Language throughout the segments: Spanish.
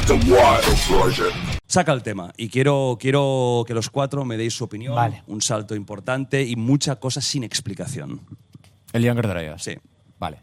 Saca el tema y quiero que los cuatro me deis su opinión. Vale. Un salto importante y mucha cosa sin explicación. El Younger Dryas. Sí. Vale.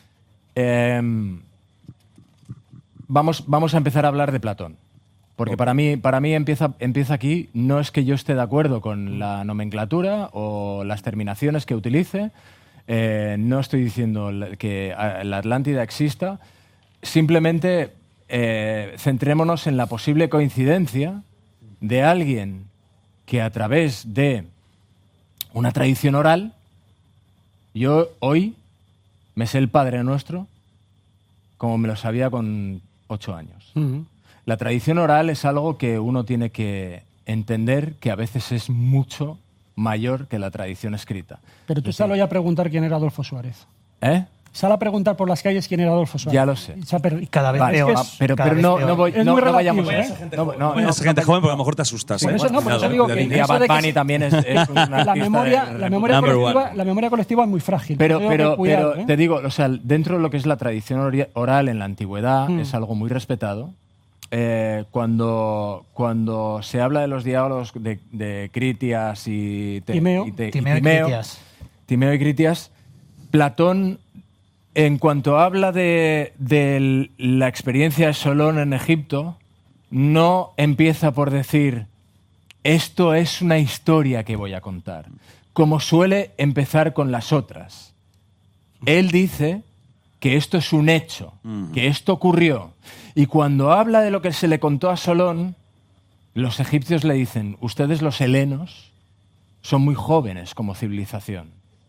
Vamos a empezar a hablar de Platón. Porque para mí empieza aquí. No es que yo esté de acuerdo con la nomenclatura o las terminaciones que utilice. No estoy diciendo que la Atlántida exista. Simplemente centrémonos en la posible coincidencia de alguien que a través de una tradición oral, yo hoy me sé el Padre Nuestro como me lo sabía con 8 años. Uh-huh. La tradición oral es algo que uno tiene que entender que a veces es mucho mayor que la tradición escrita. Pero tú sal hoy a preguntar quién era Adolfo Suárez. ¿Eh? Sal a preguntar por las calles quién era Adolfo Suárez. Ya lo sé. Y cada vez Vale, peor. pero no vayamos a eso. No es gente joven porque a lo mejor te asustas. Por eso no, por eso digo que Día eso Bad de que Bunny también es una la memoria colectiva es muy frágil. Pero cuidado, te digo, o sea, dentro de lo que es la tradición oral en la antigüedad es algo muy respetado. Cuando se habla de los diálogos de Critias y Timeo y Critias, Platón, en cuanto habla de la experiencia de Solón en Egipto, no empieza por decir esto es una historia que voy a contar, como suele empezar con las otras. Él dice que esto es un hecho, que esto ocurrió. Y cuando habla de lo que se le contó a Solón, los egipcios le dicen, ustedes los helenos son muy jóvenes como civilización.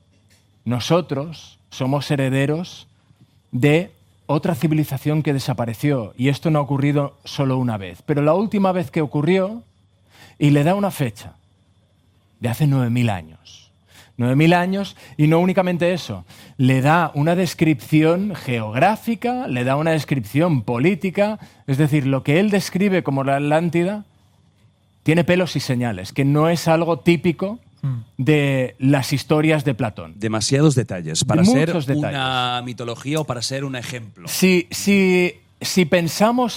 Nosotros somos herederos de otra civilización que desapareció y esto no ha ocurrido solo una vez. Pero la última vez que ocurrió, y le da una fecha, de hace 9.000 años. 9.000 años, y no únicamente eso, le da una descripción geográfica, le da una descripción política, es decir, lo que él describe como la Atlántida tiene pelos y señales, que no es algo típico de las historias de Platón. Demasiados detalles para ser Muchos una mitología o para ser un ejemplo. Si pensamos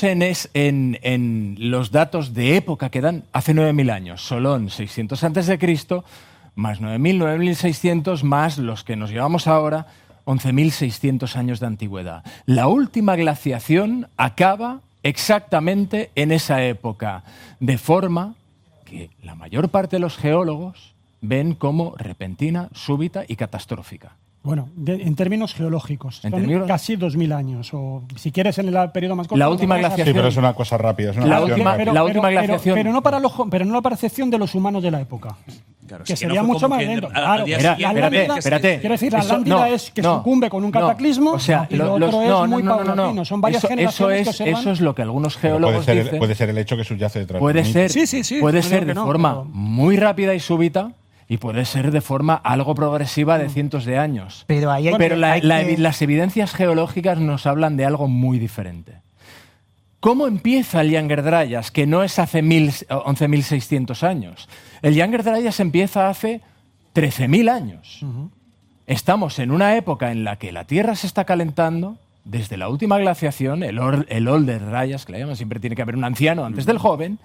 en los datos de época que dan hace 9.000 años, Solón 600 a.C., más 9.000, 9.600, más los que nos llevamos ahora, 11.600 años de antigüedad. La última glaciación acaba exactamente en esa época, de forma que la mayor parte de los geólogos ven como repentina, súbita y catastrófica. Bueno, en términos geológicos, ¿En son términos? casi 2.000 años. O si quieres en el periodo más corto. La última glaciación. Sí, pero es una cosa rápida. Es una La cuestión última- rápida. la última glaciación. Pero no para la percepción de los humanos de la época. Claro, Que sí sería no fue mucho como más que lento. al Claro, día la siguiente Atlántida, espérate. quiero decir, la Eso- Atlántida no, es que no, sucumbe con un cataclismo O sea, y lo otro es muy paulatino. Son varias generaciones que observan. Eso es lo que algunos Pero geólogos dicen. puede ser el hecho que subyace detrás. Puede del ser, mito. Sí, puede no ser digo de que no, forma pero- muy rápida y súbita y puede ser de forma algo progresiva de cientos de años. Pero ahí hay Pero que- las evidencias geológicas nos hablan de algo muy diferente. ¿Cómo empieza el Younger Dryas, que no es hace 11.600 años? El Younger Dryas empieza hace 13.000 años. Estamos en una época en la que la Tierra se está calentando. Desde la última glaciación, el Older Dryas, que le llaman, siempre tiene que haber un anciano antes del joven.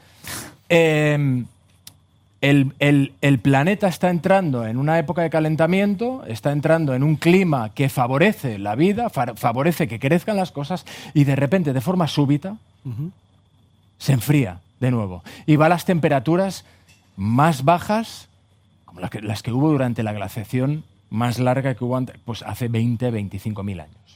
El planeta está entrando en una época de calentamiento, está entrando en un clima que favorece la vida, favorece que crezcan las cosas y de repente, de forma súbita, se enfría de nuevo. Y va a las temperaturas más bajas, como las que hubo durante la glaciación más larga que hubo pues hace 25.000 años.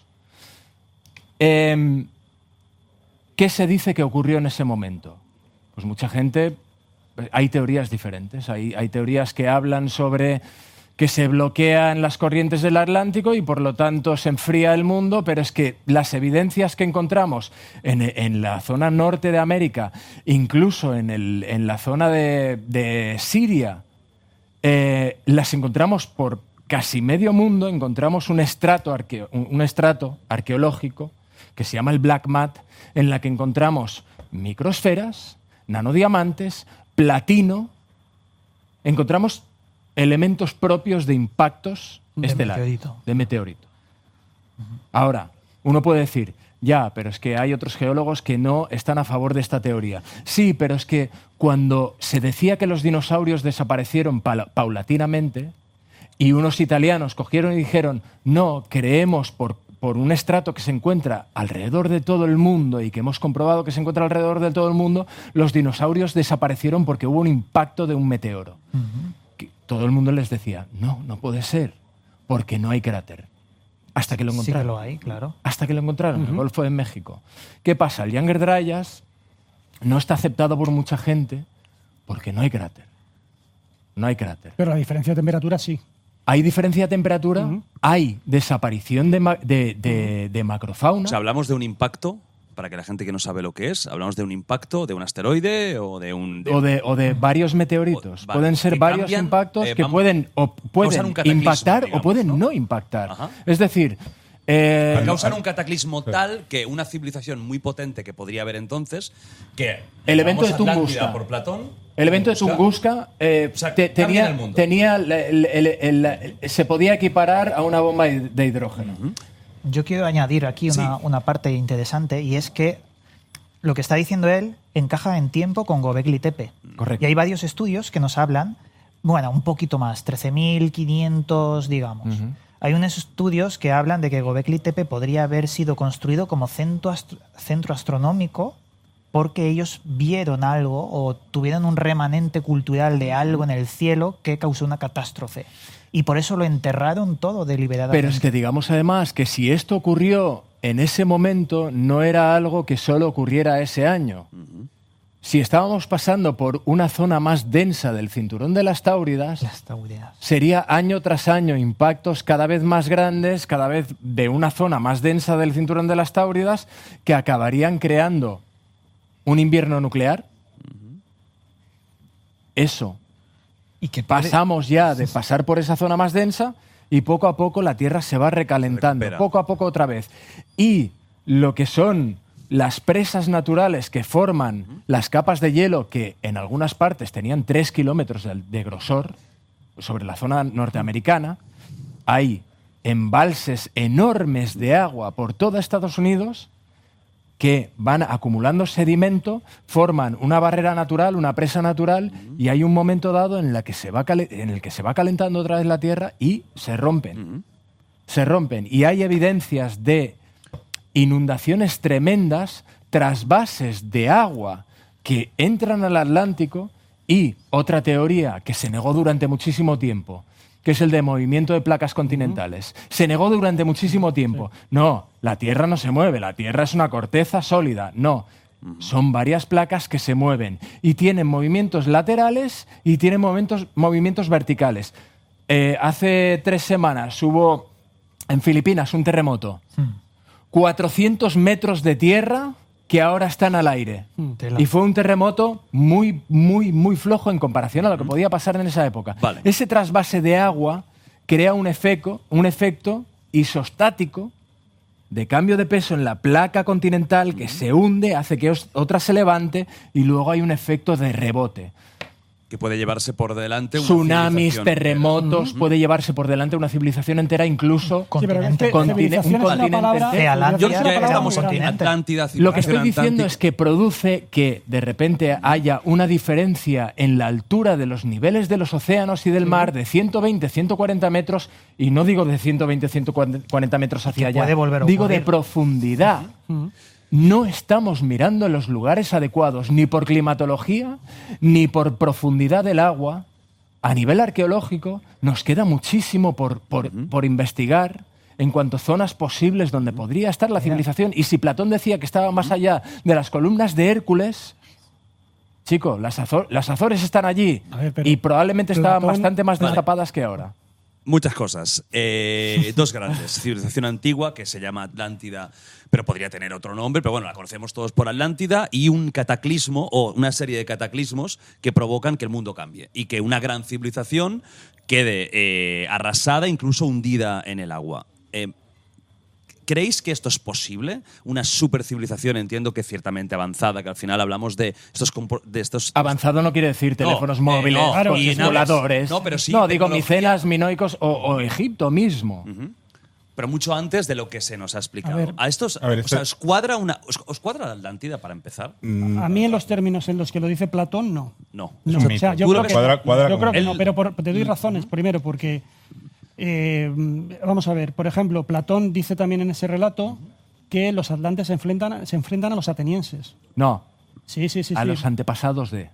¿Qué se dice que ocurrió en ese momento? Pues mucha gente... Hay teorías diferentes. Hay teorías que hablan sobre que se bloquean las corrientes del Atlántico y por lo tanto se enfría el mundo, pero es que las evidencias que encontramos en la zona norte de América, incluso en la zona de Siria, las encontramos por casi medio mundo. Encontramos un estrato arqueológico que se llama el Black Mat, en la que encontramos microesferas, nanodiamantes, platino, encontramos elementos propios de impactos estelares, de meteorito. Ahora, uno puede decir, Ya, pero es que hay otros geólogos que no están a favor de esta teoría. Sí, pero es que cuando se decía que los dinosaurios desaparecieron paulatinamente y unos italianos cogieron y dijeron no, creemos por un estrato que se encuentra alrededor de todo el mundo y que hemos comprobado que se encuentra alrededor de todo el mundo, los dinosaurios desaparecieron porque hubo un impacto de un meteoro. Que todo el mundo les decía, no puede ser, porque no hay cráter. Hasta que lo encontraron. Sí que lo hay, claro. Hasta que lo encontraron en el Golfo de México. ¿Qué pasa? El Younger Dryas no está aceptado por mucha gente porque no hay cráter. No hay cráter. Pero la diferencia de temperatura sí. ¿Hay diferencia de temperatura? Hay desaparición de macrofauna. O sea, hablamos de un impacto, para que la gente que no sabe lo que es, hablamos de un impacto de un asteroide o de un... O de varios meteoritos. Vale, pueden ser que varios cambian, impactos que pueden causar un cataclismo, impactar digamos, o pueden ¿no? no impactar. Ajá. Es decir... causar un cataclismo tal que una civilización muy potente que podría haber entonces, que el evento de llamamos Tunguska. Atlántida por Platón. El evento de Tunguska cambia el mundo. se podía equiparar a una bomba de hidrógeno. Yo quiero añadir aquí una parte interesante, y es que lo que está diciendo él encaja en tiempo con Göbekli Tepe. Correcto. Y hay varios estudios que nos hablan, bueno, un poquito más, 13.500, digamos. Hay unos estudios que hablan de que Göbekli Tepe podría haber sido construido como centro astronómico porque ellos vieron algo o tuvieron un remanente cultural de algo en el cielo que causó una catástrofe. Y por eso lo enterraron todo deliberadamente. Pero es que digamos además que si esto ocurrió en ese momento, no era algo que solo ocurriera ese año. Si estábamos pasando por una zona más densa del cinturón de las Táuridas, sería año tras año impactos cada vez más grandes, cada vez de una zona más densa del cinturón de las Táuridas, que acabarían creando un invierno nuclear. Eso. Y que pasamos ya de pasar por esa zona más densa y poco a poco la Tierra se va recalentando, poco a poco otra vez. Y lo que son las presas naturales que forman las capas de hielo, que en algunas partes tenían 3 kilómetros de grosor sobre la zona norteamericana, hay embalses enormes de agua por todo Estados Unidos que van acumulando sedimento, forman una barrera natural, una presa natural, y hay un momento dado en el que se va calentando otra vez la Tierra y se rompen. Se rompen. Y hay evidencias de inundaciones tremendas, trasvases de agua que entran al Atlántico, y otra teoría que se negó durante muchísimo tiempo, que es el de movimiento de placas continentales. Se negó durante muchísimo tiempo. No, la Tierra no se mueve, la Tierra es una corteza sólida. No, son varias placas que se mueven y tienen movimientos laterales y tienen movimientos verticales. Hace 3 semanas hubo en Filipinas un terremoto. 400 metros de tierra que ahora están al aire. Y fue un terremoto muy, muy, muy flojo en comparación a lo que podía pasar en esa época. Vale. Ese trasvase de agua crea un efecto isostático de cambio de peso en la placa continental que se hunde, hace que otra se levante, y luego hay un efecto de rebote. Que puede llevarse por delante una tsunamis, civilización terremotos, puede llevarse por delante una civilización entera, incluso Sí, pero es que un civilización es una continente palabra- entero. Yo es una creo que palabra estamos muy aquí. grande. Atlántida, Lo que estoy civilización diciendo atlántica. es que produce que de repente haya una diferencia en la altura de los niveles de los océanos y del mar de 120, 140 metros, y no digo de 120, 140 metros hacia allá, puede volver a digo de ocurrir. profundidad. No estamos mirando en los lugares adecuados, ni por climatología, ni por profundidad del agua. A nivel arqueológico nos queda muchísimo por investigar en cuanto a zonas posibles donde podría estar la civilización. Y si Platón decía que estaba más allá de las columnas de Hércules, chico, las Azores están allí, A ver, pero y probablemente estaban Platón- bastante más Vale. destapadas que ahora. Muchas cosas. Dos grandes. Civilización antigua, que se llama Atlántida, pero podría tener otro nombre, pero bueno, la conocemos todos por Atlántida, y un cataclismo o una serie de cataclismos que provocan que el mundo cambie y que una gran civilización quede arrasada, incluso hundida en el agua. ¿Creéis que esto es posible? Una supercivilización, entiendo que ciertamente avanzada, que al final hablamos de estos Avanzado no quiere decir teléfonos móviles, no, claro, coches y naves. voladores. No, pero sí No, digo tecnología. Micenas, minoicos o Egipto mismo. pero mucho antes de lo que se nos ha explicado. A ver, o sea, ¿os cuadra la Atlántida para empezar? A mí en los términos en los que lo dice Platón, no. No. No, un o sea, mito. yo Tú creo lo que, cuadra yo creo que con- no, pero te doy razones. Primero, porque vamos a ver, por ejemplo, Platón dice también en ese relato que los atlantes se enfrentan a los atenienses. No, Sí. a los antepasados de.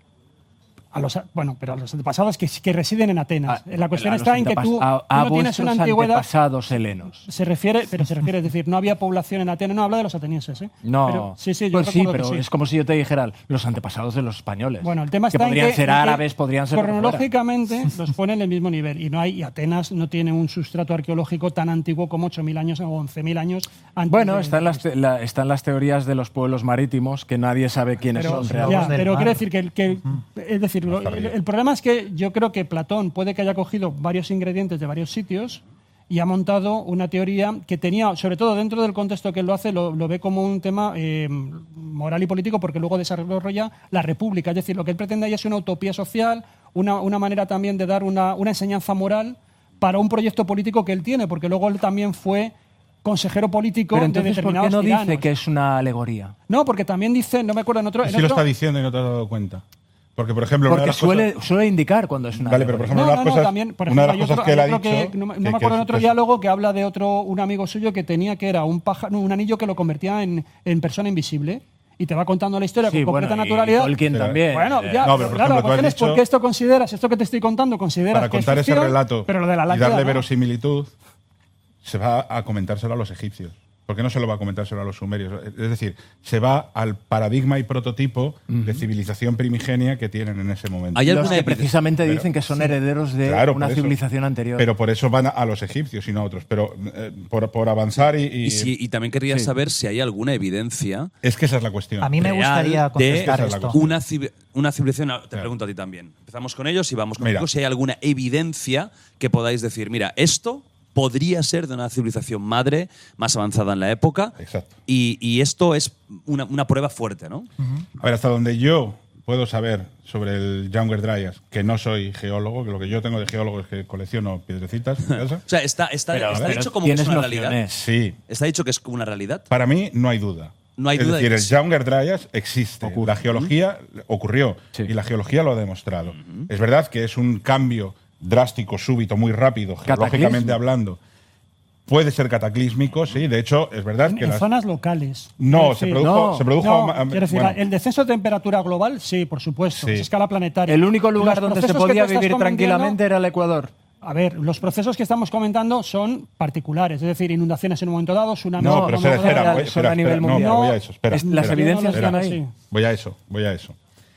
Bueno, pero a los antepasados que residen en Atenas. La cuestión a los está en que tú no tienes una vuestros antigüedad. antepasados helenos. Se refiere, es decir, no había población en Atenas, no habla de los atenienses, ¿eh? No, Pero, sí, yo pues sí, recuerdo que pero sí. es como si yo te dijera los antepasados de los españoles. Bueno, el tema que está podrían en que ser árabes, podrían ser por fuera. cronológicamente los ponen en el mismo nivel y Atenas no tiene un sustrato arqueológico tan antiguo como 8.000 años o 11.000 años antes. Bueno, de- están las teorías de los pueblos marítimos que nadie sabe quiénes pero, son ya, realmente. pero mar. quiero decir que es decir, el problema es que yo creo que Platón puede que haya cogido varios ingredientes de varios sitios y ha montado una teoría que tenía, sobre todo dentro del contexto que él lo hace, lo ve como un tema moral y político, porque luego desarrolla la república. Es decir, lo que él pretende ahí es una utopía social, una manera también de dar una enseñanza moral para un proyecto político que él tiene, porque luego él también fue consejero político Pero de entonces, ¿por determinados qué no dice tiranos. que es una alegoría? No, porque también dice, no me acuerdo en otro... Sí lo está diciendo y no te has dado cuenta. Porque, por ejemplo, una de Porque las cosas- suele indicar cuando es una Vale, pero por alegoría. ejemplo, una de las cosas, también, por una de ejemplo, las cosas que él ha hay otro dicho... que no me que acuerdo en es- otro diálogo que habla de un amigo suyo que tenía, que era un anillo que lo convertía en persona invisible, y te va contando la historia Sí, con completa bueno, y naturalidad. Tolkien Pero- también. Bueno, ya, No, pero por claro, ejemplo, la tú has cuestión es dicho- por qué esto que te estoy contando, consideras para que es contar ese ficción, relato pero lo de la y Atlántida, darle ¿no? verosimilitud, se va a comentárselo a los egipcios. ¿Por qué no se lo va a comentárselo a los sumerios? Es decir, se va al paradigma y prototipo de civilización primigenia que tienen en ese momento. ¿Hay Los alguna que evidencia? precisamente Pero- dicen que son herederos de Claro, una por eso. civilización anterior. Pero por eso van a los egipcios y no a otros. Pero por avanzar Y también quería saber si hay alguna evidencia Es que esa es la cuestión. A mí me real gustaría contestar de- esto. una civilización. Te Claro. pregunto a ti también. Empezamos con ellos y vamos Mira. contigo. Si hay alguna evidencia que podáis decir, mira, esto podría ser de una civilización madre más avanzada en la época. Exacto. Y esto es una prueba fuerte, ¿no? A ver, hasta donde yo puedo saber sobre el Younger Dryas, que no soy geólogo, que lo que yo tengo de geólogo es que colecciono piedrecitas en casa. O sea, está dicho como que es tienes una realidad. nociones. Sí, Está dicho que es una realidad. para mí no hay duda. No hay es duda de decir, que el sí. Younger Dryas existe. La geología ocurrió Sí. y la geología lo ha demostrado. Es verdad que es un cambio drástico, súbito, muy rápido, geológicamente Cataclismo. hablando. Puede ser cataclísmico, sí. De hecho, es verdad que En las... zonas locales. No, Quiero se decir, produjo... no, se produjo No, quiero decir, bueno, el descenso de temperatura global, sí, por supuesto, Sí. es escala planetaria. El único lugar Los donde se procesos que podía tú estás vivir comentando- tranquilamente era el Ecuador. A ver, los procesos que estamos comentando son particulares, es decir, inundaciones en un momento dado, tsunamis no, No, pero en un espera, momento espera, dado. voy, son espera, a nivel espera, no, mundial. pero voy a eso. Espera, Las espera, evidencias espera. están ahí. Sí. Voy a eso.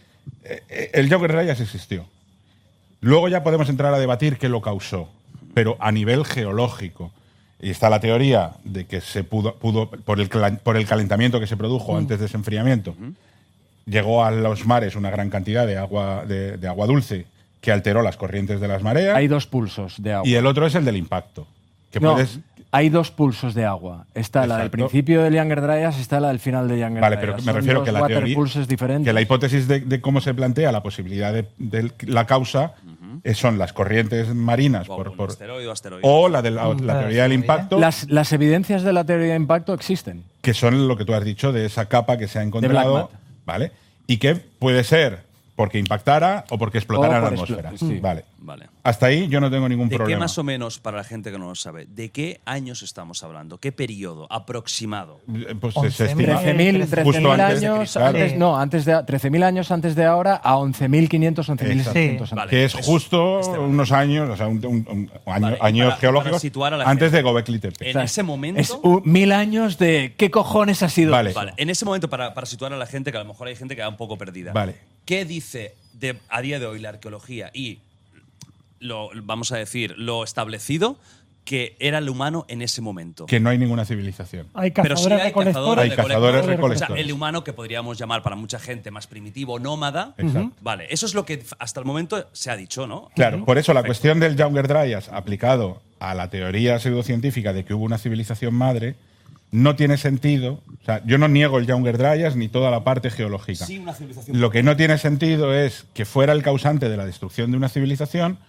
El Younger Dryas existió. Luego ya podemos entrar a debatir qué lo causó, pero a nivel geológico. Y está la teoría de que se pudo por el calentamiento que se produjo antes de ese enfriamiento, llegó a los mares una gran cantidad de agua, de agua dulce que alteró las corrientes de las mareas. Hay dos pulsos de agua. Y el otro es el del impacto. Que No, puedes, hay dos pulsos de agua. Está la del Exacto. principio del Younger Dryas, está la del final del Younger Vale, Dryas. pero me Son refiero dos que la water teoría, pulses diferentes. que la hipótesis de cómo se plantea la posibilidad de la causa son las corrientes marinas O un asteroide o asteroide. o la de la teoría del impacto, Las evidencias de la teoría de impacto existen. que son lo que tú has dicho de esa capa que se ha encontrado, Black Matter. ¿vale? Y que puede ser porque impactara o porque explotara O en la por atmósfera. sí. Vale. Vale. Hasta ahí yo no tengo ningún ¿De qué problema. más o menos, para la gente que no lo sabe, de qué años estamos hablando? ¿Qué periodo aproximado? Pues 11.000. se estima 13.000 justo antes de años Cristal. antes, no, antes de 13.000 años antes de ahora a 11.500, 11.600 Sí. antes. Vale. que es Es- justo este- unos años, o sea, un año- Vale, y años para geológicos situar a la antes gente. de Göbekli Tepe. En ese momento. Es 1000 años de ¿qué cojones ha sido? Vale. eso? Vale, en ese momento, para situar a la gente, que a lo mejor hay gente que va un poco perdida. Vale. ¿Qué dice a día de hoy la arqueología y vamos a decir, lo establecido que era el humano en ese momento? Que no hay ninguna civilización. Hay Pero sí cazadores hay recolectores. cazadores Hay cazadores recolectores. O sea, el humano que podríamos llamar para mucha gente más primitivo, nómada. Exacto. Vale, eso es lo que hasta el momento se ha dicho, ¿no? Claro, por eso la cuestión del Younger Dryas aplicado a la teoría pseudocientífica de que hubo una civilización madre no tiene sentido. O sea, yo no niego el Younger Dryas ni toda la parte geológica. Sí, una civilización. Lo que no tiene sentido es que fuera el causante de la destrucción de una civilización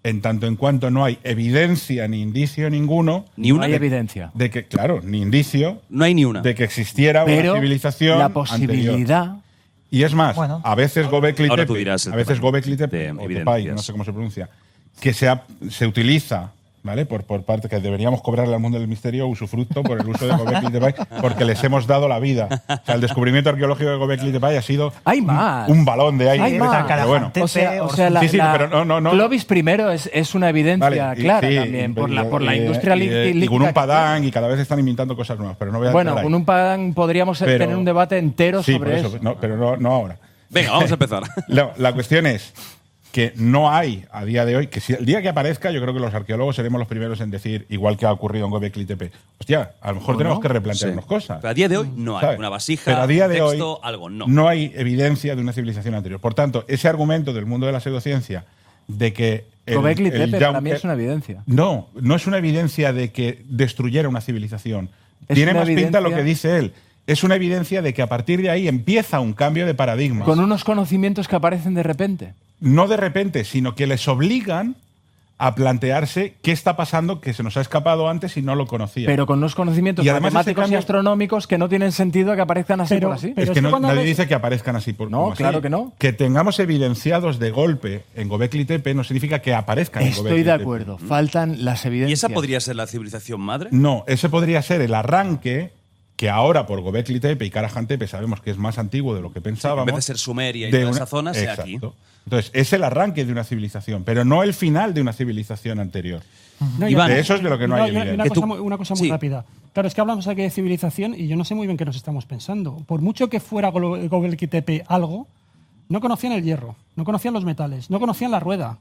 en tanto en cuanto no hay evidencia ni indicio ninguno Ni una. No hay evidencia. de que, claro, ni indicio No hay ni una. de que existiera Pero una civilización la anterior. posibilidad. Y es más, Bueno. a veces Gobekli Ahora tú Tepe, dirás el a veces tema Gobekli Tepe, de o evidencias. Tepai, no sé cómo se pronuncia, que se utiliza, ¿vale? Por parte que deberíamos cobrarle al mundo del misterio usufructo por el uso de Gobekli Tepe, porque les hemos dado la vida. O sea, el descubrimiento arqueológico de Gobekli Tepe ha sido Hay más. un balón de aire. Hay más. Pero bueno, Tepe, O sea, Orson- Sí, sí, pero no. Clovis I es una evidencia vale, y- clara sí, también por y- la y- industria y lítica. Gunung que Padang, y cada vez están inventando cosas nuevas, pero no voy a tiene. Bueno, entrar ahí. con un Padang podríamos Pero- tener un debate entero Sí, sobre por eso. no, pero no ahora. Venga, vamos a empezar. La cuestión es que no hay a día de hoy, que si el día que aparezca, yo creo que los arqueólogos seremos los primeros en decir, igual que ha ocurrido en Gobekli Tepe, hostia, a lo mejor ¿O tenemos no? que replantearnos Sí. cosas. Pero a día de hoy no hay ¿Sabes? una vasija, Pero a día de texto, hoy algo. No. no hay evidencia de una civilización anterior. Por tanto, ese argumento del mundo de la pseudociencia de que Gobekli Tepe para Young- mí es una evidencia. No es una evidencia de que destruyera una civilización. Es Tiene una más pinta lo evidencia- que dice él. Es una evidencia de que a partir de ahí empieza un cambio de paradigma. Con unos conocimientos que aparecen de repente. No de repente, sino que les obligan a plantearse qué está pasando que se nos ha escapado antes y no lo conocían. Pero con unos conocimientos Y además ese matemáticos cambio- y astronómicos que no tienen sentido que aparezcan así Pero- por así. pero es es que que cuando nadie ves- dice que aparezcan así por No, como así. claro que no. Que tengamos evidenciados de golpe en Gobekli Tepe no significa que aparezcan en Gobekli Estoy de Tepe. acuerdo. Faltan las ¿Y evidencias. esa podría ser la civilización madre? No, ese podría ser el arranque que ahora por Gobekli Tepe y Karahan Tepe sabemos que es más antiguo de lo que pensábamos. en vez de ser Sumeria y de toda una- esa zona, sea Exacto. aquí. Entonces, es el arranque de una civilización, pero no el final de una civilización anterior. No, Iván, de eso es de lo que no hay una, evidencia. Que tú- una cosa muy Sí. rápida. Claro, es que hablamos aquí de civilización y yo no sé muy bien qué nos estamos pensando. Por mucho que fuera Gobekli Tepe algo, no conocían el hierro, no conocían los metales, no conocían la rueda.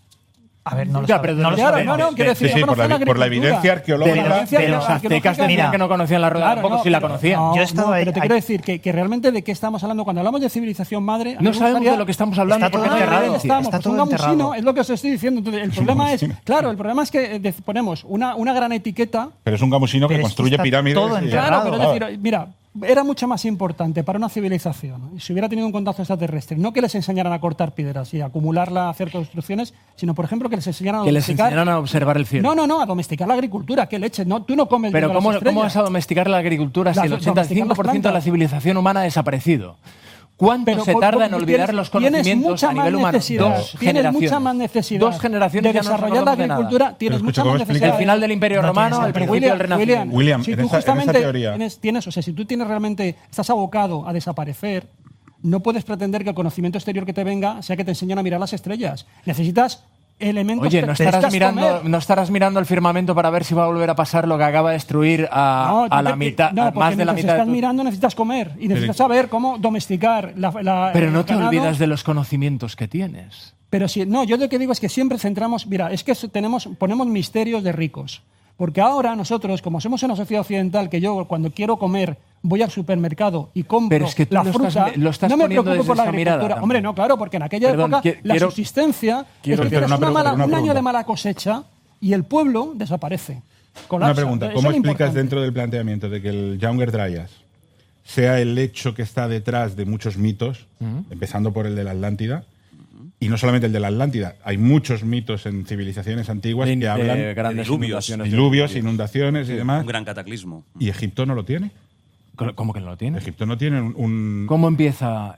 A ver, no lo Ya, sabe- pero no lo Claro, sabemos. no, quiero decir, Sí, sí, no por conocían la agricultura. evidencia arqueológica. De la evidencia De los arqueológica, aztecas dicen que no conocían la rueda, Claro, tampoco no, si la pero- conocían. No, Yo he estado no, ahí- pero te ahí- quiero decir que realmente de qué estamos hablando. Cuando hablamos de civilización madre, a mí No me sabemos gustaría- de lo que estamos hablando Está todo porque No, es enterrado. errado. estamos, Está pues todo un gamusino, enterrado. es lo que os estoy diciendo. Entonces, el problema es, claro, el problema es que ponemos una gran etiqueta. Pero es un gamusino que Pero es que construye está pirámides. todo y- enterrado. Claro, pero es decir, mira, era mucho más importante para una civilización, y si hubiera tenido un contacto extraterrestre, no que les enseñaran a cortar piedras y a acumularla, a hacer construcciones, sino, por ejemplo, que les enseñaran a Que les domesticar. enseñaran a observar el cielo. No, a domesticar la agricultura, qué leche. No, tú no comes Pero viendo las ¿cómo estrellas. vas a domesticar la agricultura si el Las- domesticar 85% de la las plantas. civilización humana ha desaparecido? ¿Cuánto Pero se tarda en olvidar los tienes conocimientos mucha a nivel más humano? necesidad, Dos tienes generaciones. mucha más necesidad Dos generaciones de ya no nos desarrollar la acordamos de nada. agricultura, tienes Pero mucha escucha, más ¿cómo necesidad. El final del Imperio No Romano, tiene el sentido. principio del Renacimiento. William, si en tú esa justamente teoría- tienes, o sea, si tú tienes realmente, estás abocado a desaparecer, no puedes pretender que el conocimiento exterior que te venga sea que te enseñen a mirar las estrellas. Necesitas elementos Oye, que ¿no necesitas estarás mirando el firmamento para ver si va a volver a pasar lo que acaba de destruir a la mitad, no, a porque más de la mientras mitad? estás de tu- mirando necesitas comer y necesitas saber cómo domesticar Pero no el te ganado. olvidas de los conocimientos que tienes. Pero si, no, yo lo que digo es que siempre centramos, mira, es que ponemos misterios de ricos. Porque ahora nosotros, como somos una sociedad occidental, que yo cuando quiero comer voy al supermercado y compro Pero es que tú la lo fruta, estás no me poniendo preocupo desde por la esa mirada agricultura. también. Hombre, no, claro, porque en aquella Perdón, época la quiero- subsistencia quiero es que hacer tienes una un pregunta. año de mala cosecha y el pueblo desaparece. Colapsa. Una pregunta, Eso ¿cómo es lo explicas importante. dentro del planteamiento de que el Younger Dryas sea el hecho que está detrás de muchos mitos, empezando por el de la Atlántida, y no solamente el de la Atlántida, hay muchos mitos en civilizaciones antiguas que hablan de grandes diluvios. inundaciones. diluvios, inundaciones y demás, Un gran cataclismo. y Egipto no lo tiene. ¿Cómo que no lo tiene? Egipto no tiene un... ¿Cómo empieza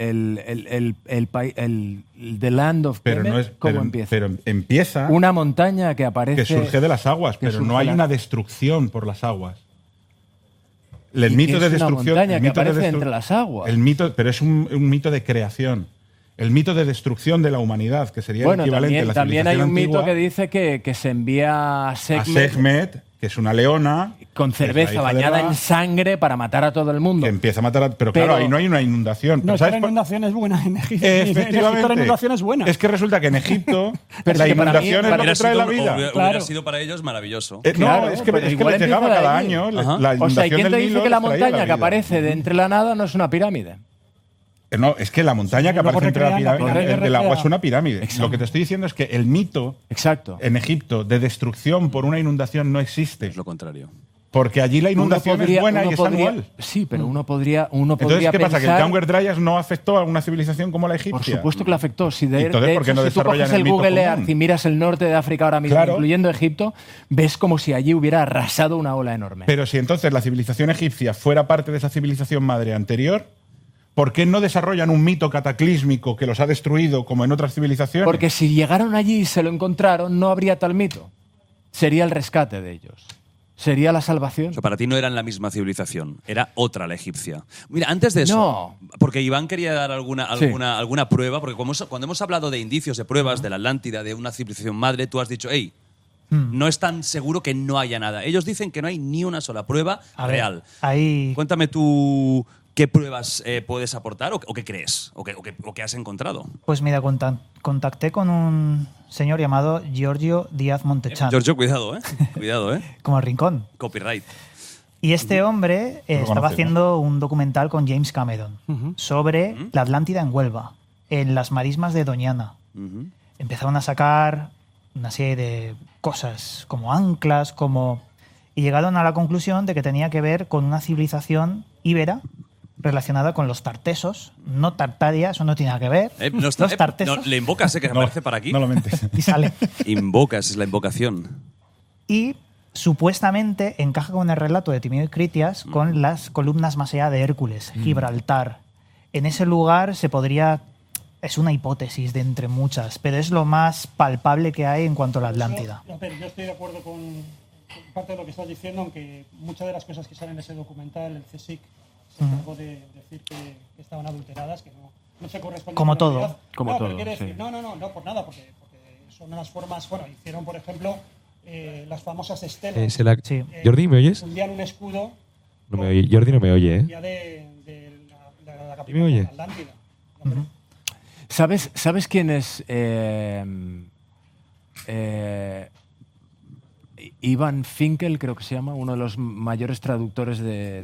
The Land of Pero Kemet? no es, ¿Cómo pero, empieza? pero empieza Una montaña que aparece... que surge de las aguas, que pero surge no hay de la- una destrucción por las aguas. El ¿Y mito qué de es una destrucción, montaña el que mito de aparece destru- entre las aguas? El mito, pero es un mito de creación. El mito de destrucción de la humanidad, que sería Bueno, el equivalente a la también hay civilización un mito antigua, que dice que se envía a a Sekhmet Sekhmet, que es una leona con que es la cerveza hija de bañada Ra, en sangre para matar a todo el mundo. que empieza a matar a, pero claro, Pero- ahí no hay una inundación. No, Pero es que ¿sabes la por- inundación es buena en Egipto. En Egipto Efectivamente. la inundación es buena. Es que resulta que en Egipto Pero la es que para mí- inundación es lo Hubiera que trae sido- la vida. hubiera Claro. sido para ellos maravilloso. No, Claro, es que pero les igual llegaba empieza de cada ahí. año Ajá. la O sea, inundación ¿quién te del dice Nilo que la les traía montaña que vida. aparece de entre la nada no es una pirámide? No, es que la montaña que luego aparece entre la recrean la pirámide, pirámide, el agua recrea. es una pirámide. Exacto. Lo que te estoy diciendo es que el mito Exacto. en Egipto de destrucción por una inundación no existe. Es lo contrario. Porque allí la inundación es buena y es anual. Sí, pero uno podría Entonces, ¿qué pasa? ¿Que el pensar- Younger Dryas no afectó a una civilización como la egipcia? Por supuesto que lo afectó. Si de Entonces, ¿por qué no hecho, si tú desarrollan coges el el mito Google común? Earth y miras el norte de África ahora mismo, Claro. incluyendo Egipto, ves como si allí hubiera arrasado una ola enorme. Pero si entonces la civilización egipcia fuera parte de esa civilización madre anterior, ¿por qué no desarrollan un mito cataclísmico que los ha destruido como en otras civilizaciones? Porque si llegaron allí y se lo encontraron, no habría tal mito. Sería el rescate de ellos. Sería la salvación. O sea, para ti no eran la misma civilización, era otra la egipcia. Mira, antes de eso, No. porque Iván quería dar alguna prueba, porque cuando hemos hablado de indicios, de pruebas de la Atlántida, de una civilización madre, tú has dicho, hey, no es tan seguro que no haya nada. Ellos dicen que no hay ni una sola prueba real. Ahí Cuéntame tú qué pruebas puedes aportar o qué crees, o qué has encontrado. Pues mira, contacté con un señor llamado Giorgio Díaz Montechano, Giorgio, cuidado, ¿eh? Cuidado, ¿eh? como el Rincón. Copyright. Y este hombre Lo estaba conoces, haciendo un documental con James Cameron sobre la Atlántida en Huelva, en las marismas de Doñana. Empezaron a sacar una serie de cosas, como anclas, y llegaron a la conclusión de que tenía que ver con una civilización íbera relacionada con los tartesos, no Tartaria, eso no tiene nada que ver. Los tartesos. No, le invocas, que aparece para aquí. No lo mentes. Y sale. Invocas, es la invocación. Y supuestamente encaja con el relato de Timeo y Critias con las columnas más allá de Hércules, Gibraltar. En ese lugar se podría... Es una hipótesis de entre muchas, pero es lo más palpable que hay en cuanto a la Atlántida. Yo estoy de acuerdo con parte de lo que estás diciendo, aunque muchas de las cosas que salen en ese documental, el CSIC se encargó de decir que estaban adulteradas, que no se corresponden Como con la todo. realidad. Como pero todo, quiere sí. decir, no, por nada, porque son unas formas... Bueno, hicieron, por ejemplo, las famosas estelas. Sí. Jordi, ¿me oyes? Fundían un escudo No me oye. Jordi no me oye, ¿eh? ya de la capital ¿Me oye? de la Atlántida. Hombre, ¿Sabes quién es Ivan Finkel, creo que se llama, uno de los mayores traductores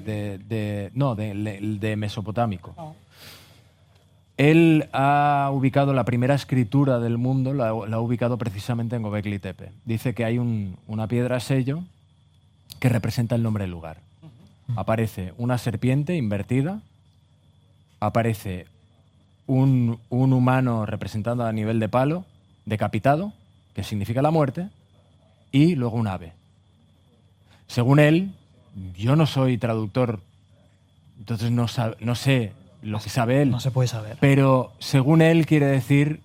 de mesopotámico? no. Él ha ubicado la primera escritura del mundo, la ha ubicado precisamente en Göbekli Tepe. Dice que hay una piedra sello que representa el nombre del lugar. Aparece una serpiente invertida, aparece un humano representado a nivel de palo, decapitado, que significa la muerte, y luego un ave. Según él, yo no soy traductor, entonces no sé lo que sabe él. No se puede saber. Pero según él quiere decir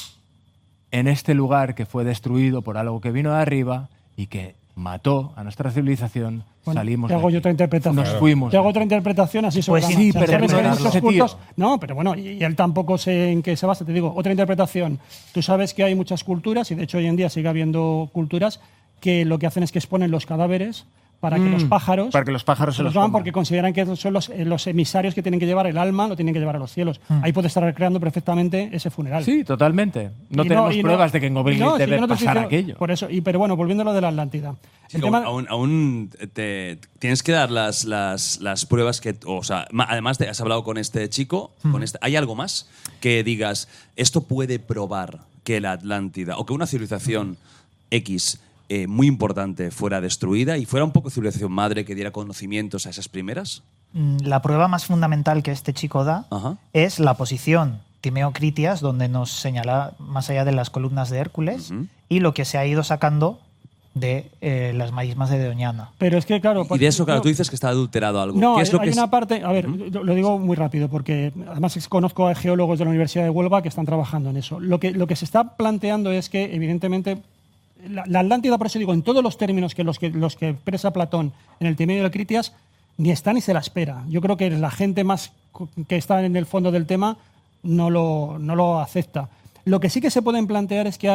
en este lugar que fue destruido por algo que vino de arriba y que mató a nuestra civilización, Bueno, salimos te de hago aquí. yo otra interpretación. Nos fuimos. Te hago otra interpretación así sobre Pues la sí, marcha. pero ¿Sabes que ignorarlo. estos Ese tío. cultos? No, pero bueno, y él tampoco sé en qué se basa. Te digo, otra interpretación. Tú sabes que hay muchas culturas, y de hecho hoy en día sigue habiendo culturas, que lo que hacen es que exponen los cadáveres para que los pájaros... para que los pájaros se los coman, coman. porque consideran que son los emisarios que tienen que llevar el alma, lo tienen que llevar a los cielos. Ahí puede estar recreando perfectamente ese funeral. Sí, totalmente. No Y tenemos y pruebas de que en Göbekli no, sí, debe yo no te estoy pasar diciendo- aquello. Por eso, pero bueno, volviendo a lo de la Atlántida. Sí, El tema- aún tienes que dar las pruebas que. O sea, además has hablado con este chico, ¿hay algo más que digas, esto puede probar que la Atlántida o que una civilización X muy importante fuera destruida y fuera un poco civilización madre que diera conocimientos a esas primeras? La prueba más fundamental que este chico da Ajá. es la posición Timeo Critias, donde nos señala más allá de las columnas de Hércules, y lo que se ha ido sacando de las marismas de Doñana. Pero es que, claro... Y de eso, claro, no, tú dices que está adulterado algo. No, ¿Qué es lo hay que una parte... A ver, lo digo muy rápido, porque además conozco a geólogos de la Universidad de Huelva que están trabajando en eso. Lo que se está planteando es que, evidentemente, la Atlántida, por eso digo, en todos los términos que los que expresa Platón en el Timeo de Critias, ni está ni se la espera. Yo creo que la gente más que está en el fondo del tema no lo acepta. Lo que sí que se pueden plantear es que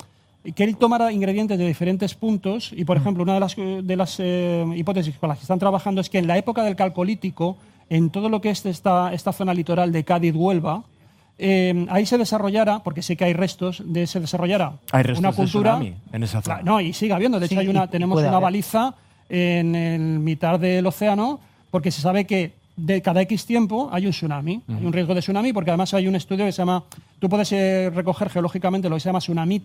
él tomara ingredientes de diferentes puntos y, por ejemplo, una de las hipótesis con las que están trabajando es que en la época del Calcolítico, en todo lo que es esta zona litoral de Cádiz-Huelva, ahí se desarrollara, porque sé que hay restos, se desarrollara Hay restos una de cultura. tsunami en esa zona. No, y sigue habiendo. De hecho, Sí, tenemos puede una haber. baliza en el mitad del océano, porque se sabe que de cada X tiempo hay un tsunami, hay un riesgo de tsunami, porque además hay un estudio que se llama, tú puedes recoger geológicamente lo que se llama tsunamita,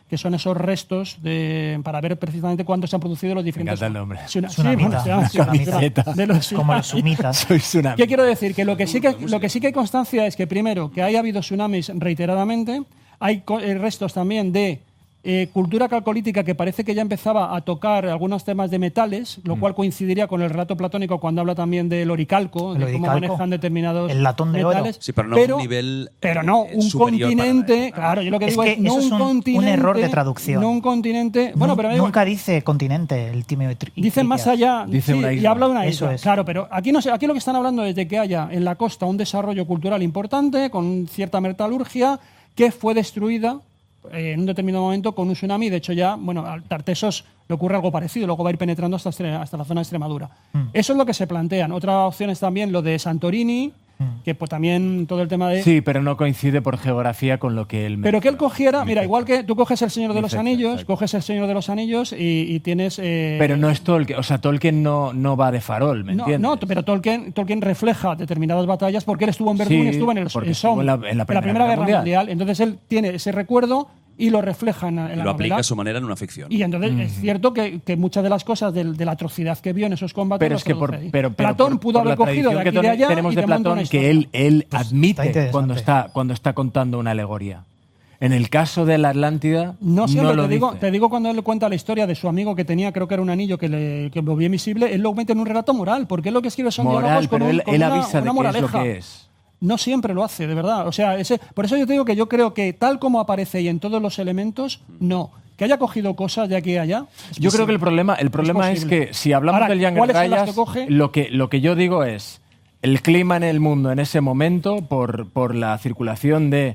que son esos restos para ver precisamente cuándo se han producido los diferentes... encanta el nombre. Tsunamitas. Se llama Camiseta. de los Como los sumitas. Soy tsunami. ¿Qué quiero decir? Que lo que sí que hay constancia es que, primero, que haya habido tsunamis reiteradamente, hay restos también de cultura calcolítica que parece que ya empezaba a tocar algunos temas de metales, lo cual coincidiría con el relato platónico cuando habla también del oricalco, de cómo manejan determinados el latón de metales. oro. Sí, pero no a un nivel pero no un superior continente, para- claro, yo lo que Es digo que es no eso es un un continente, error de traducción. no un continente, bueno, pero me da igual. Nunca dice continente el Timeo Dicen más allá, Dice una y isla. habla de una Eso isla. es. Claro, pero aquí no sé, aquí lo que están hablando es de que haya en la costa un desarrollo cultural importante con cierta metalurgia que fue destruida en un determinado momento con un tsunami. De hecho, ya, bueno, al Tartesos le ocurre algo parecido, luego va a ir penetrando hasta la zona de Extremadura. Eso es lo que se plantean. Otra opción es también lo de Santorini, que pues también todo el tema de... Sí, pero no coincide por geografía con lo que él Pero que él menciona. cogiera, mira, igual que tú coges El Señor de los Fecha, Anillos, exacto. coges El Señor de los Anillos y tienes... Pero no es Tolkien, o sea, Tolkien no va de farol, ¿me No, entiendes? no, pero Tolkien refleja determinadas batallas porque él estuvo en Verdún Sí, y estuvo en el porque Somme, estuvo en la Primera Guerra Guerra Mundial. Entonces él tiene ese recuerdo y lo refleja en la Lo aplica novela. a su manera en una ficción. Y entonces es cierto que muchas de las cosas de la atrocidad que vio en esos combates Pero los es que traduce ahí. pero Platón por- pudo por haber la cogido de tradición aquí que de allá tenemos y de te monta Platón una que historia. él está admite interesante. cuando está contando una alegoría. En el caso de la Atlántida No siempre, lo te dice. digo cuando él cuenta la historia de su amigo que tenía, creo que era un anillo que volvió invisible, él lo mete en un relato moral, porque él lo que escribe son Moral, diálogos con, pero con él una, avisa de una qué es lo moraleja. que es. No siempre lo hace, de verdad. O sea, por eso yo te digo que yo creo que tal como aparece y en todos los elementos, no. Que haya cogido cosas de aquí y allá. es Yo creo que posible. el problema es posible. que si hablamos Ahora, del Younger ¿cuáles son las Rayas, que coge? lo que yo digo es el clima en el mundo en ese momento por la circulación de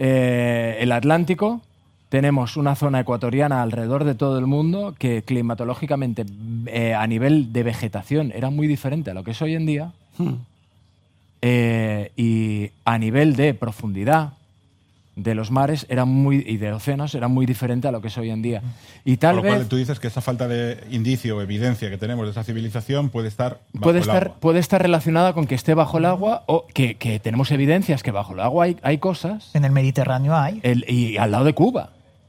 el Atlántico. Tenemos una zona ecuatoriana alrededor de todo el mundo que climatológicamente a nivel de vegetación era muy diferente a lo que es hoy en día. Y a nivel de profundidad de los mares y de océanos era muy diferente a lo que es hoy en día. Y Con tal lo cual vez tú dices que esa falta de indicio o evidencia que tenemos de esa civilización puede estar bajo el agua. puede estar relacionada con que esté bajo el agua o que tenemos evidencias que bajo el agua hay cosas En el Mediterráneo hay. y al lado de Cuba.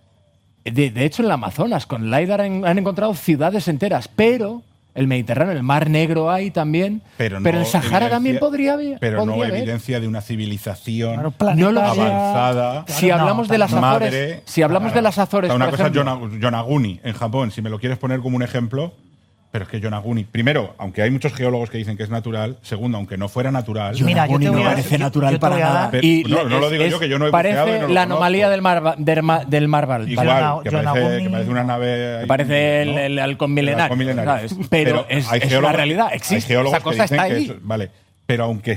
De hecho, en el Amazonas, con LiDAR han encontrado ciudades enteras, pero el Mediterráneo, el Mar Negro hay también, Pero, en el Sahara evidencia- también podría haber. Pero no podría haber. evidencia de una civilización Claro, No lo planetaria, avanzada. Si hablamos de las madre. Azores, si hablamos de las Azores, O sea, una por cosa es ejemplo, Yonaguni en Japón, si me lo quieres poner como un ejemplo, pero es que Yonaguni, primero, aunque hay muchos geólogos que dicen que es natural, segundo, aunque no fuera natural, Mira, yo Yonaguni te no voy a- parece yo- natural yo te para voy a nada. dar- Pero no lo digo yo, que yo no he buceado y parece no lo la conozco. anomalía del mar Báltico. igual, que Yonaguni- parece una nave... ahí, Parece ¿no? el halcón milenario, halcón milenario. ¿sabes? Pero es hay una geólogos- realidad, hay existe, geólogos esa cosa que dicen está que ahí. eso- vale, pero aunque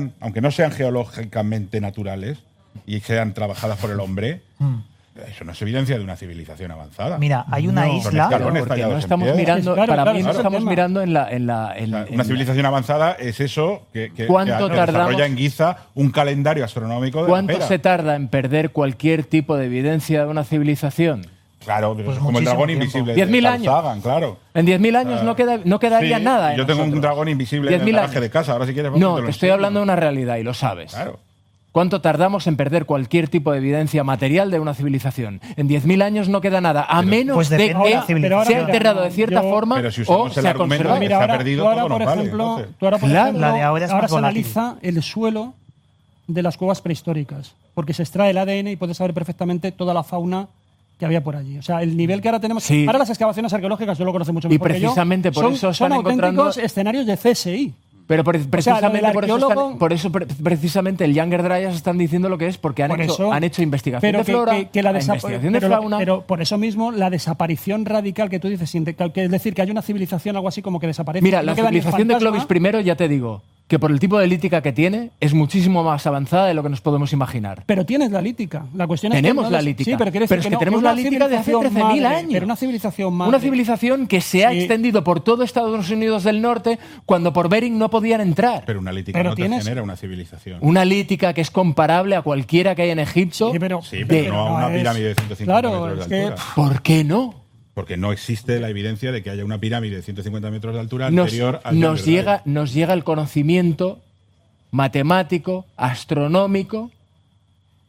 no sean geológicamente naturales y sean trabajadas por el hombre, eso no es evidencia de una civilización avanzada. Mira, hay una No, son isla. escalones Porque tallados no en estamos piedra. mirando, Claro, para claro, mí no ese es el estamos tema. mirando en la O sea, una civilización avanzada es eso que ¿Cuánto que tardamos? desarrolla en Giza un calendario astronómico de la ¿Cuánto pera. se tarda en perder cualquier tipo de evidencia de una civilización? Claro, pero Pues es como el muchísimo dragón tiempo. invisible. 10.000 de años. Carl Sagan, claro. En 10.000 años no quedaría Sí, nada. en Yo tengo un nosotros. dragón invisible en el 10.000 garaje años. de casa. Ahora si quieres No, te lo te estoy enseño. hablando de una realidad y lo sabes. Claro. ¿Cuánto tardamos en perder cualquier tipo de evidencia material de una civilización? En 10.000 años no queda nada, a menos Pues de depende de la que civilización. se ha enterrado de cierta Yo- forma Pero si o usamos se el ha argumento conservado. de- se ha perdido, tú ahora, todo por nos vale, ejemplo, entonces. Claro. La de ahora es más se volátil. analiza el suelo de las cuevas prehistóricas, porque se extrae el ADN y puedes saber perfectamente toda la fauna que había por allí. O sea, el nivel que ahora tenemos... Sí. Ahora las excavaciones arqueológicas, yo lo conozco mucho Y mejor que yo, precisamente por eso son están encontrando- auténticos escenarios de CSI. Pero precisamente el por eso, arqueólogo- precisamente el Younger Dryas están diciendo lo que es porque Por eso- han hecho investigación pero de flora, que la investigación de pero lo- fauna. pero por eso mismo la desaparición radical que tú dices, que es decir, que hay una civilización algo así como que desaparece. Mira, no la queda ni el civilización de fantasma. Clovis I, ya te digo, que por el tipo de lítica que tiene, es muchísimo más avanzada de lo que nos podemos imaginar. Pero tienes la lítica. La cuestión Tenemos es que la lítica. Sí, pero, quiere Pero decir es que no, tenemos una la lítica de hace civilización 13.000 madre, años. Pero una civilización madre. Una civilización que se ha Sí. extendido por todo Estados Unidos del Norte cuando por Bering no podían entrar. Pero una lítica Pero no te tienes- genera una civilización. Una lítica que es comparable a cualquiera que hay en Egipto. Sí, pero, Sí, pero de- no a una es- pirámide de 150 claro, metros de es que- altura. ¿Por qué no? Porque no existe la evidencia de que haya una pirámide de 150 metros de altura Nos, anterior al nos Younger Dryas. nos llega el conocimiento matemático, astronómico,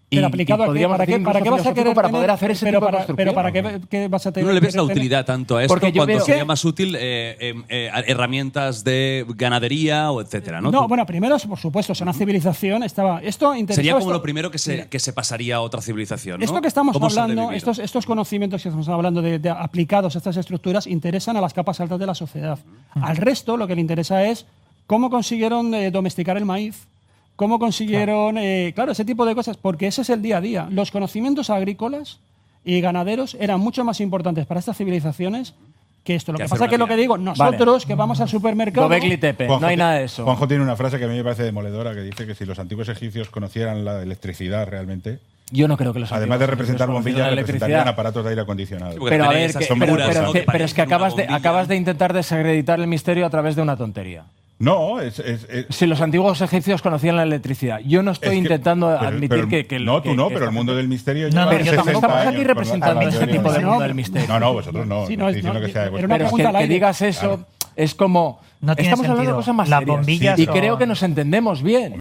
Pero aplicado a qué, podríamos ¿para qué, decir para qué incluso vas a querer para tener- poder hacer ese pero tipo de para, construcción? pero para qué vas a tener? ¿No le ves la tener- utilidad tanto a esto Porque yo cuando veo- sería más útil herramientas de ganadería o etcétera? ¿no? No, bueno, primero, por supuesto, es una civilización. Esto interesó Sería como esto- lo primero que se pasaría a otra civilización. ¿no? Esto que estamos ¿Cómo hablando, sobrevivir? estos conocimientos que estamos hablando de aplicados a estas estructuras, interesan a las capas altas de la sociedad. Al resto, lo que le interesa es cómo consiguieron domesticar el maíz, cómo consiguieron, claro, ese tipo de cosas, porque ese es el día a día. Los conocimientos agrícolas y ganaderos eran mucho más importantes para estas civilizaciones que esto. Lo Que que hacer pasa es que una lo que digo, nosotros que vamos al supermercado... Gobekli Tepe, no hay nada de eso. Juanjo tiene una frase que a mí me parece demoledora que dice que si los antiguos egipcios conocieran la electricidad realmente, Yo no creo que los además de antiguos representar egipcios bombillas, conocieran la representarían electricidad. aparatos de aire acondicionado. Porque Pero a tenéis ver, esas que- sombreras, pero ¿no? Que es que parecen una bombilla. acabas de intentar desacreditar el misterio a través de una tontería. No, Si los antiguos egipcios conocían la electricidad, yo no estoy intentando admitir que no, tú no, pero el mundo del misterio lleva pero yo 60 tampoco. Estamos aquí años representando con la ese teoría tipo de de- mundo del misterio. No, vosotros no. Sí, no no, estoy diciendo no, que sea de era vuestra una Pero es pregunta al que aire. digas eso Claro. es como... No tiene estamos hablando de sentido. cosas más Las serias. bombillas Y son- creo que nos entendemos bien.